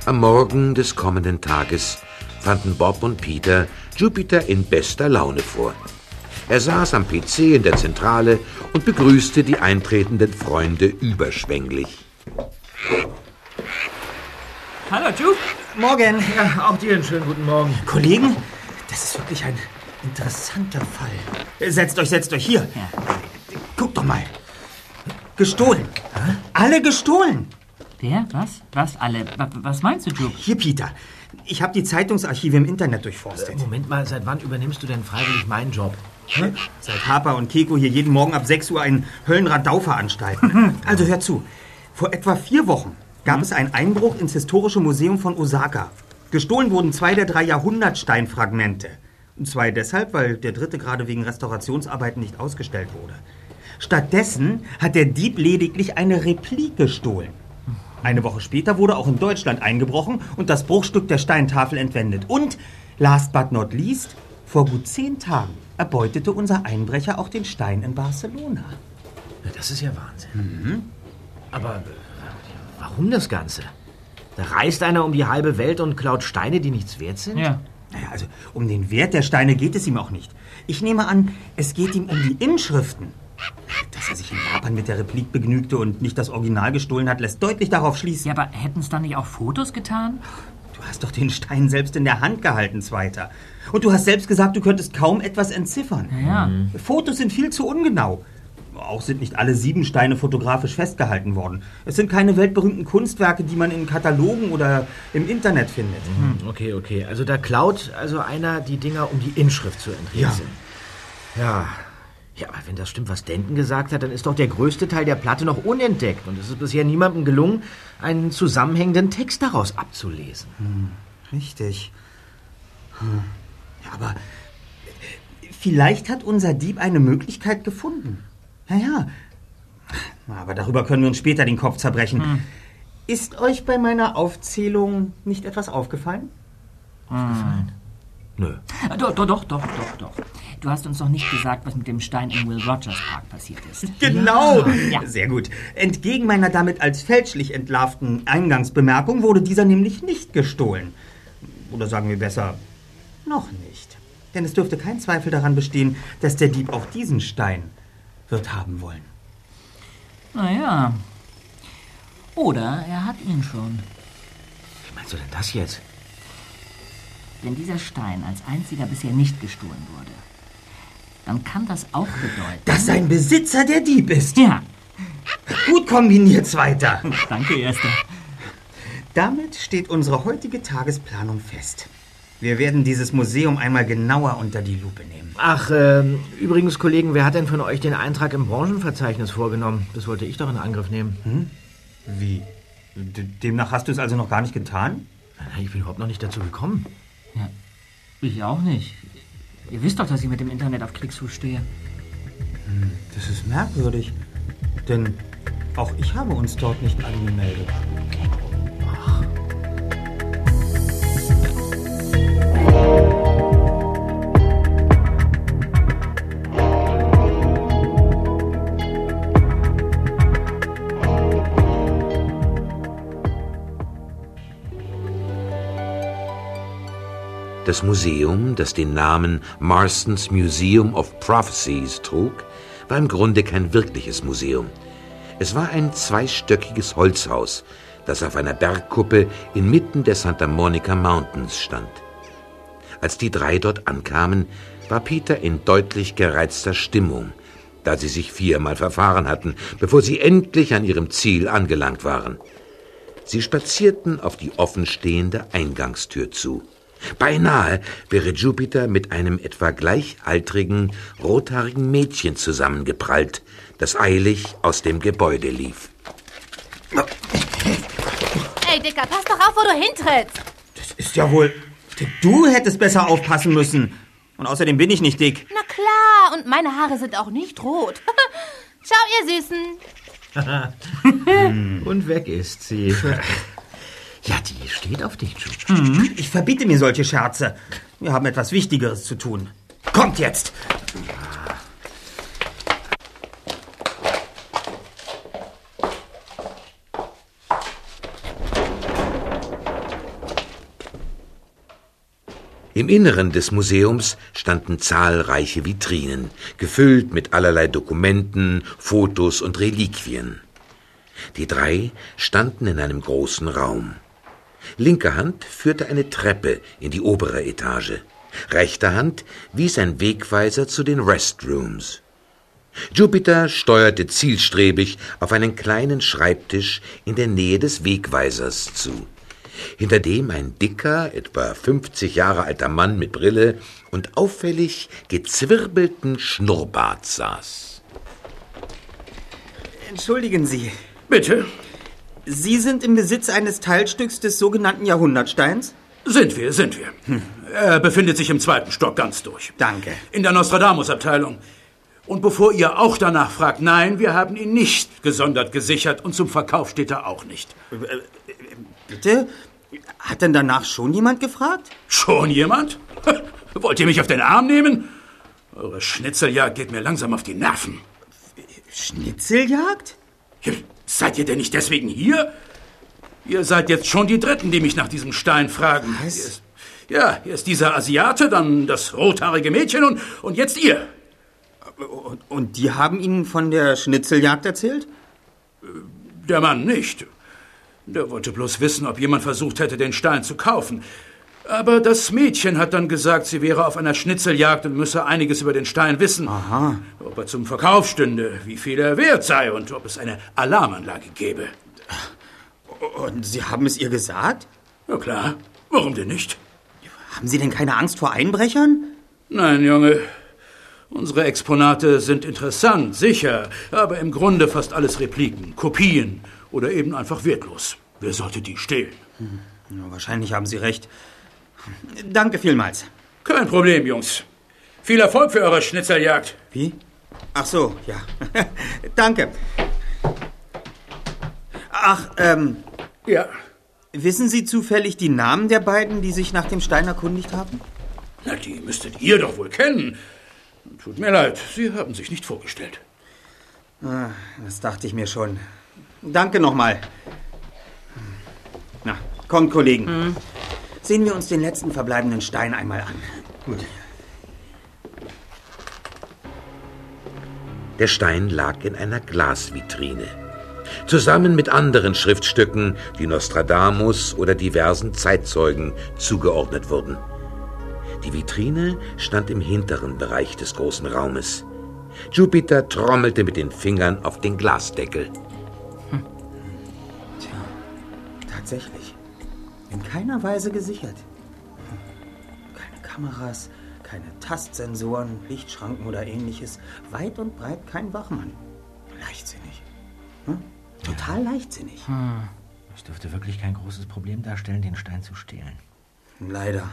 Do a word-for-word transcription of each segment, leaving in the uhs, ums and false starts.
Am Morgen des kommenden Tages fanden Bob und Peter Jupiter in bester Laune vor. Er saß am P C in der Zentrale und begrüßte die eintretenden Freunde überschwänglich. Hallo, Jup. Morgen. Ja, auch dir einen schönen guten Morgen. Kollegen, das ist wirklich ein interessanter Fall. Setzt euch, setzt euch hier. Ja. Guckt doch mal. Gestohlen. Hä? Alle gestohlen. Wer? Was? Was? Alle? Was, was meinst du, Jup? Hier, Peter. Ich habe die Zeitungsarchive im Internet durchforstet. Äh, Moment mal, seit wann übernimmst du denn freiwillig meinen Job? Hm? Seit Harper und Keko hier jeden Morgen ab sechs Uhr einen Höllenradau veranstalten. Also hör zu. Vor etwa vier Wochen gab hm? es einen Einbruch ins Historische Museum von Osaka. Gestohlen wurden zwei der drei Jahrhundertsteinfragmente. Und zwei deshalb, weil der dritte gerade wegen Restaurationsarbeiten nicht ausgestellt wurde. Stattdessen hat der Dieb lediglich eine Replik gestohlen. Eine Woche später wurde auch in Deutschland eingebrochen und das Bruchstück der Steintafel entwendet. Und, last but not least, vor gut zehn Tagen erbeutete unser Einbrecher auch den Stein in Barcelona. Ja, das ist ja Wahnsinn. Mhm. Aber äh, warum das Ganze? Da reist einer um die halbe Welt und klaut Steine, die nichts wert sind? Ja. Naja, also um den Wert der Steine geht es ihm auch nicht. Ich nehme an, es geht ihm um die Inschriften. Dass er sich in Japan mit der Replik begnügte und nicht das Original gestohlen hat, lässt deutlich darauf schließen. Ja, aber hätten es dann nicht auch Fotos getan? Du hast doch den Stein selbst in der Hand gehalten, Zweiter. Und du hast selbst gesagt, du könntest kaum etwas entziffern. Ja. Mhm. Fotos sind viel zu ungenau. Auch sind nicht alle sieben Steine fotografisch festgehalten worden. Es sind keine weltberühmten Kunstwerke, die man in Katalogen oder im Internet findet. Mhm. Okay, okay. Also da klaut also einer die Dinger, um die Inschrift zu enträtseln. Ja. Ja. Ja, aber wenn das stimmt, was Denton gesagt hat, dann ist doch der größte Teil der Platte noch unentdeckt. Und es ist bisher niemandem gelungen, einen zusammenhängenden Text daraus abzulesen. Hm, richtig. Hm. Ja, aber vielleicht hat unser Dieb eine Möglichkeit gefunden. Ja, ja. Aber darüber können wir uns später den Kopf zerbrechen. Hm. Ist euch bei meiner Aufzählung nicht etwas aufgefallen? Aufgefallen? Nö. Doch, doch, doch, doch, doch, doch. Du hast uns noch nicht gesagt, was mit dem Stein im Will Rogers Park passiert ist. Genau! Ja. Sehr gut. Entgegen meiner damit als fälschlich entlarvten Eingangsbemerkung wurde dieser nämlich nicht gestohlen. Oder sagen wir besser, noch nicht. Denn es dürfte kein Zweifel daran bestehen, dass der Dieb auch diesen Stein wird haben wollen. Naja. Oder er hat ihn schon. Wie meinst du denn das jetzt? Wenn dieser Stein als einziger bisher nicht gestohlen wurde, dann kann das auch bedeuten, dass sein Besitzer der Dieb ist. Ja. Gut kombiniert, Zweiter. Danke, Erster. Damit steht unsere heutige Tagesplanung fest. Wir werden dieses Museum einmal genauer unter die Lupe nehmen. Ach, äh, übrigens, Kollegen, wer hat denn von euch den Eintrag im Branchenverzeichnis vorgenommen? Das wollte ich doch in Angriff nehmen. Hm? Wie? Demnach hast du es also noch gar nicht getan? Ich bin überhaupt noch nicht dazu gekommen. Ja, ich auch nicht. Ihr wisst doch, dass ich mit dem Internet auf Kriegsfuß stehe. Hm, das ist merkwürdig. Denn auch ich habe uns dort nicht angemeldet. Ach. Das Museum, das den Namen Marston's Museum of Prophecies trug, war im Grunde kein wirkliches Museum. Es war ein zweistöckiges Holzhaus, das auf einer Bergkuppe inmitten der Santa Monica Mountains stand. Als die drei dort ankamen, war Peter in deutlich gereizter Stimmung, da sie sich viermal verfahren hatten, bevor sie endlich an ihrem Ziel angelangt waren. Sie spazierten auf die offenstehende Eingangstür zu. Beinahe wäre Jupiter mit einem etwa gleichaltrigen, rothaarigen Mädchen zusammengeprallt, das eilig aus dem Gebäude lief. Ey, Dicker, pass doch auf, wo du hintrittst. Das ist ja wohl... Du hättest besser aufpassen müssen. Und außerdem bin ich nicht dick. Na klar, und meine Haare sind auch nicht rot. Ciao, ihr Süßen. Und weg ist sie. Ja, die steht auf dich, Jude. Mhm. Ich verbiete mir solche Scherze. Wir haben etwas Wichtigeres zu tun. Kommt jetzt! Im Inneren des Museums standen zahlreiche Vitrinen, gefüllt mit allerlei Dokumenten, Fotos und Reliquien. Die drei standen in einem großen Raum. Linker Hand führte eine Treppe in die obere Etage. Rechter Hand wies ein Wegweiser zu den Restrooms. Jupiter steuerte zielstrebig auf einen kleinen Schreibtisch in der Nähe des Wegweisers zu, hinter dem ein dicker, etwa fünfzig Jahre alter Mann mit Brille und auffällig gezwirbelten Schnurrbart saß. Entschuldigen Sie. Bitte? Sie sind im Besitz eines Teilstücks des sogenannten Jahrhundertsteins? Sind wir, sind wir. Hm. Er befindet sich im zweiten Stock ganz durch. Danke. In der Nostradamus-Abteilung. Und bevor ihr auch danach fragt, nein, wir haben ihn nicht gesondert gesichert und zum Verkauf steht er auch nicht. Äh, bitte? Hat denn danach schon jemand gefragt? Schon jemand? Wollt ihr mich auf den Arm nehmen? Eure Schnitzeljagd geht mir langsam auf die Nerven. Schnitzeljagd? Ja, seid ihr denn nicht deswegen hier? Ihr seid jetzt schon die Dritten, die mich nach diesem Stein fragen. Was? Hier ist, ja, hier ist dieser Asiate, dann das rothaarige Mädchen und, und jetzt ihr. Und, und die haben Ihnen von der Schnitzeljagd erzählt? Der Mann nicht. Der wollte bloß wissen, ob jemand versucht hätte, den Stein zu kaufen. Aber das Mädchen hat dann gesagt, sie wäre auf einer Schnitzeljagd und müsse einiges über den Stein wissen. Aha. Ob er zum Verkauf stünde, wie viel er wert sei und ob es eine Alarmanlage gäbe. Und Sie haben es ihr gesagt? Na klar, warum denn nicht? Haben Sie denn keine Angst vor Einbrechern? Nein, Junge. Unsere Exponate sind interessant, sicher, aber im Grunde fast alles Repliken, Kopien oder eben einfach wertlos. Wer sollte die stehlen? Hm. Ja, wahrscheinlich haben Sie recht. Danke vielmals. Kein Problem, Jungs. Viel Erfolg für eure Schnitzeljagd. Wie? Ach so, ja. Danke. Ach, ähm... Ja. Wissen Sie zufällig die Namen der beiden, die sich nach dem Stein erkundigt haben? Na, die müsstet ihr doch wohl kennen. Tut mir leid, Sie haben sich nicht vorgestellt. Ah, das dachte ich mir schon. Danke nochmal. Na, kommt, Kollegen. Hm. Sehen wir uns den letzten verbleibenden Stein einmal an. Gut. Der Stein lag in einer Glasvitrine. Zusammen mit anderen Schriftstücken, die Nostradamus oder diversen Zeitzeugen zugeordnet wurden. Die Vitrine stand im hinteren Bereich des großen Raumes. Jupiter trommelte mit den Fingern auf den Glasdeckel. Hm. Tja, tatsächlich. In keiner Weise gesichert. Keine Kameras, keine Tastsensoren, Lichtschranken oder ähnliches. Weit und breit kein Wachmann. Leichtsinnig. Hm? Total leichtsinnig. Hm. Das dürfte wirklich kein großes Problem darstellen, den Stein zu stehlen. Leider.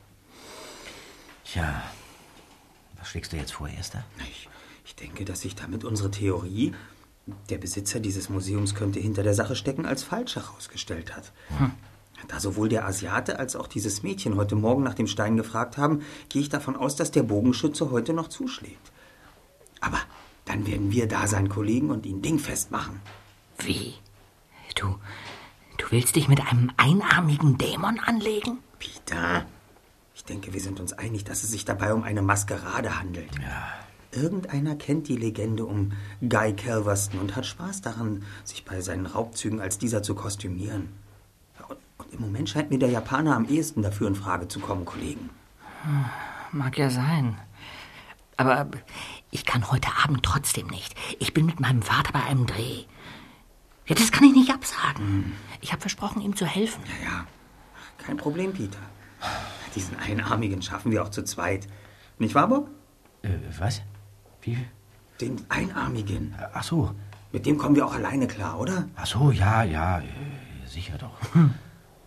Tja, was schlägst du jetzt vor, Erster? Ich, ich denke, dass sich damit unsere Theorie, der Besitzer dieses Museums könnte hinter der Sache stecken, als falsch herausgestellt hat. Hm. Da sowohl der Asiate als auch dieses Mädchen heute Morgen nach dem Stein gefragt haben, gehe ich davon aus, dass der Bogenschütze heute noch zuschlägt. Aber dann werden wir da sein, Kollegen, und ihn dingfest machen. Wie? Du, du willst dich mit einem einarmigen Dämon anlegen? Peter, ich denke, wir sind uns einig, dass es sich dabei um eine Maskerade handelt. Ja. Irgendeiner kennt die Legende um Guy Calverston und hat Spaß daran, sich bei seinen Raubzügen als dieser zu kostümieren. Und, und im Moment scheint mir der Japaner am ehesten dafür in Frage zu kommen, Kollegen. Mag ja sein. Aber ich kann heute Abend trotzdem nicht. Ich bin mit meinem Vater bei einem Dreh. Ja, das kann ich nicht absagen. Hm. Ich habe versprochen, ihm zu helfen. Ja, ja. Kein Problem, Peter. Diesen Einarmigen schaffen wir auch zu zweit. Nicht wahr, Bob? Äh, was? Wie? Den Einarmigen. Ach so. Mit dem kommen wir auch alleine klar, oder? Ach so, ja, ja. Sicher doch. Hm.